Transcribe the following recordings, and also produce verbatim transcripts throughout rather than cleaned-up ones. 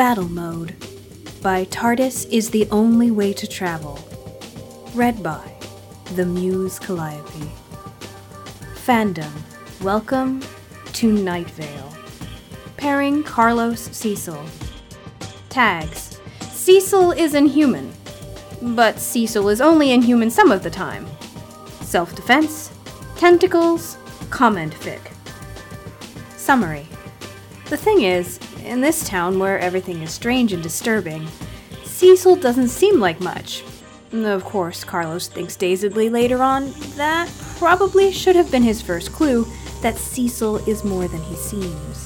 Battle Mode by TARDIS is the Only Way to Travel. Read by The Muse Calliope. Fandom, welcome to Night Vale. Pairing Carlos Cecil. Tags. Cecil is inhuman, but Cecil is only inhuman some of the time. Self-defense, tentacles, comment fic. Summary. The thing is, in this town where everything is strange and disturbing, Cecil doesn't seem like much. Of course, Carlos thinks dazedly later on that probably should have been his first clue that Cecil is more than he seems.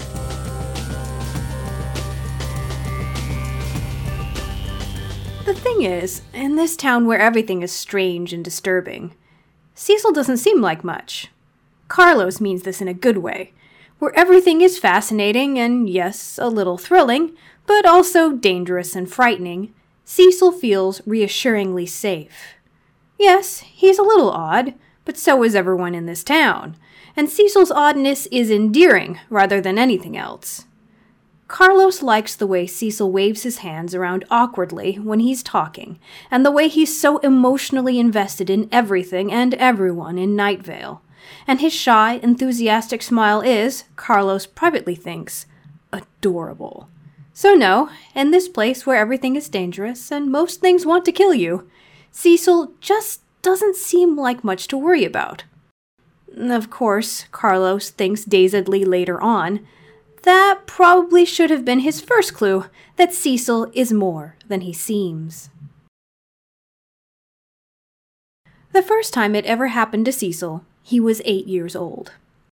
The thing is, in this town where everything is strange and disturbing, Cecil doesn't seem like much. Carlos means this in a good way, where everything is fascinating and, yes, a little thrilling, but also dangerous and frightening. Cecil feels reassuringly safe. Yes, he's a little odd, but so is everyone in this town, and Cecil's oddness is endearing rather than anything else. Carlos likes the way Cecil waves his hands around awkwardly when he's talking, and the way he's so emotionally invested in everything and everyone in Night Vale. And his shy, enthusiastic smile is, Carlos privately thinks, adorable. So no, in this place where everything is dangerous and most things want to kill you, Cecil just doesn't seem like much to worry about. Of course, Carlos thinks dazedly later on, that probably should have been his first clue that Cecil is more than he seems. The first time it ever happened to Cecil, he was eight years old.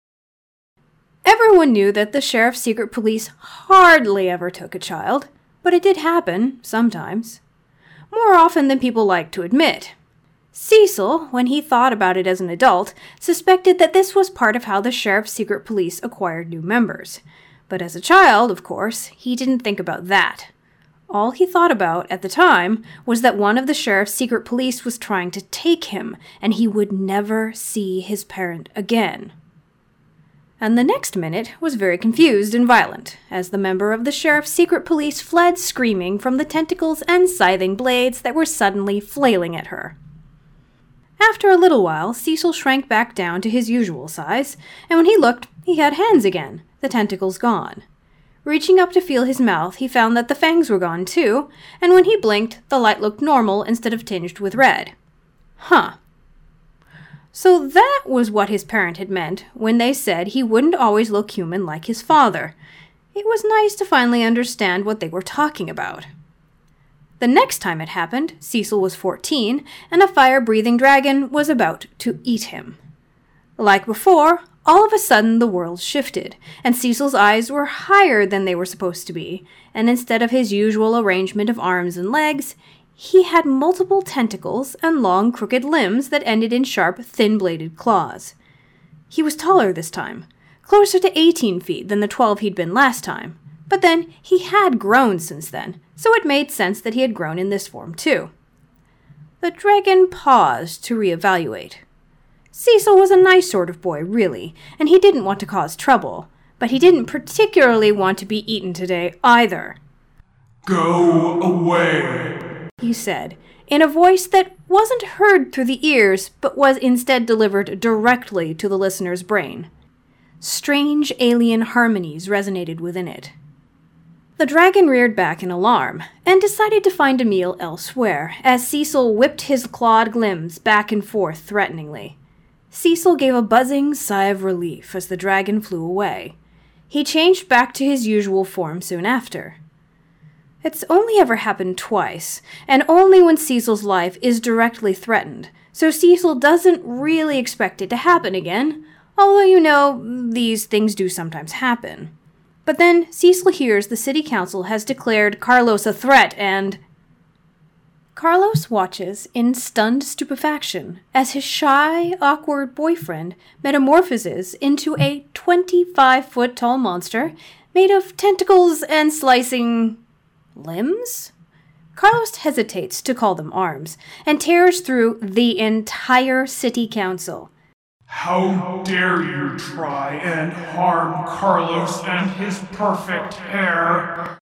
Everyone knew that the sheriff's secret police hardly ever took a child, but it did happen, sometimes. More often than people like to admit. Cecil, when he thought about it as an adult, suspected that this was part of how the sheriff's secret police acquired new members. But as a child, of course, he didn't think about that. All he thought about at the time was that one of the sheriff's secret police was trying to take him, and he would never see his parent again. And the next minute was very confused and violent, as the member of the sheriff's secret police fled screaming from the tentacles and scything blades that were suddenly flailing at her. After a little while, Cecil shrank back down to his usual size, and when he looked, he had hands again, the tentacles gone. Reaching up to feel his mouth, he found that the fangs were gone too, and when he blinked, the light looked normal instead of tinged with red. Huh. So that was what his parent had meant when they said he wouldn't always look human like his father. It was nice to finally understand what they were talking about. The next time it happened, Cecil was fourteen, and a fire-breathing dragon was about to eat him. Like before, all of a sudden the world shifted, and Cecil's eyes were higher than they were supposed to be, and instead of his usual arrangement of arms and legs, he had multiple tentacles and long crooked limbs that ended in sharp, thin-bladed claws. He was taller this time, closer to eighteen feet than the twelve he'd been last time, but then he had grown since then, so it made sense that he had grown in this form too. The dragon paused to reevaluate. Cecil was a nice sort of boy, really, and he didn't want to cause trouble, but he didn't particularly want to be eaten today either. Go away, he said, in a voice that wasn't heard through the ears, but was instead delivered directly to the listener's brain. Strange alien harmonies resonated within it. The dragon reared back in alarm, and decided to find a meal elsewhere, as Cecil whipped his clawed limbs back and forth threateningly. Cecil gave a buzzing sigh of relief as the dragon flew away. He changed back to his usual form soon after. It's only ever happened twice, and only when Cecil's life is directly threatened, so Cecil doesn't really expect it to happen again, although you know, these things do sometimes happen. But then Cecil hears the city council has declared Carlos a threat, and Carlos watches in stunned stupefaction as his shy, awkward boyfriend metamorphoses into a twenty-five-foot-tall monster made of tentacles and slicing limbs? Carlos hesitates to call them arms and tears through the entire city council. How dare you try and harm Carlos and his perfect hair?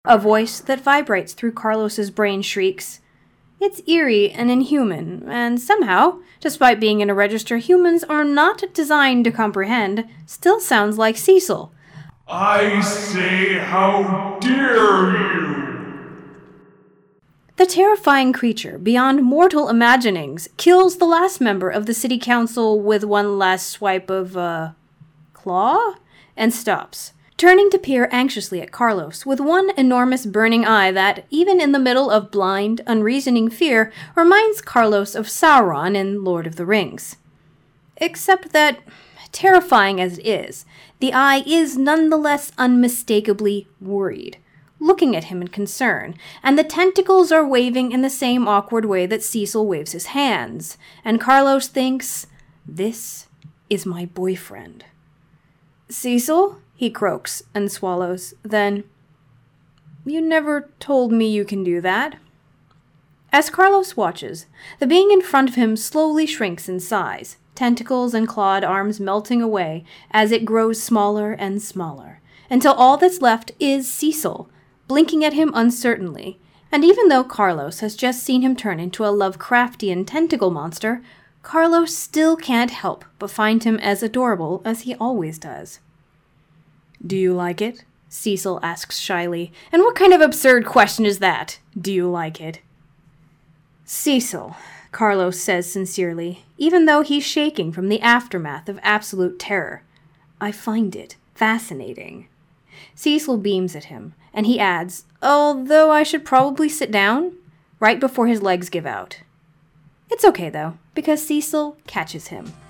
A voice that vibrates through Carlos's brain shrieks. It's eerie and inhuman, and somehow, despite being in a register humans are not designed to comprehend, still sounds like Cecil. I say, how dare you! The terrifying creature, beyond mortal imaginings, kills the last member of the city council with one last swipe of, uh, claw? And stops, turning to peer anxiously at Carlos with one enormous burning eye that, even in the middle of blind, unreasoning fear, reminds Carlos of Sauron in Lord of the Rings. Except that, terrifying as it is, the eye is nonetheless unmistakably worried, looking at him in concern, and the tentacles are waving in the same awkward way that Cecil waves his hands, and Carlos thinks, this is my boyfriend. Cecil? He croaks and swallows, then, you never told me you can do that. As Carlos watches, the being in front of him slowly shrinks in size, tentacles and clawed arms melting away as it grows smaller and smaller, until all that's left is Cecil, blinking at him uncertainly, and even though Carlos has just seen him turn into a Lovecraftian tentacle monster, Carlos still can't help but find him as adorable as he always does. Do you like it? Cecil asks shyly. And what kind of absurd question is that? Do you like it? Cecil, Carlos says sincerely, even though he's shaking from the aftermath of absolute terror. I find it fascinating. Cecil beams at him, and he adds, although I should probably sit down, right before his legs give out. It's okay, though, because Cecil catches him.